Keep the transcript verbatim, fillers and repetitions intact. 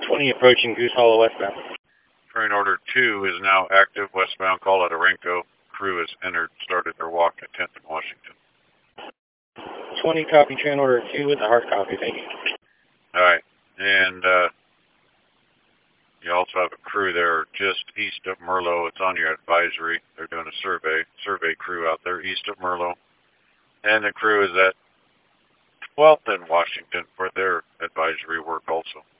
twenty approaching Goose Hollow westbound. Train order two is now active westbound. Call at Arenco. Crew has entered, started their walk at tenth and Washington. twenty copy train order two with a hard copy. Thank you. All right. And uh, you also have a crew there just east of Merlo. It's on your advisory. They're doing a survey, survey crew out there east of Merlo. And the crew is at twelfth and Washington for their advisory work also.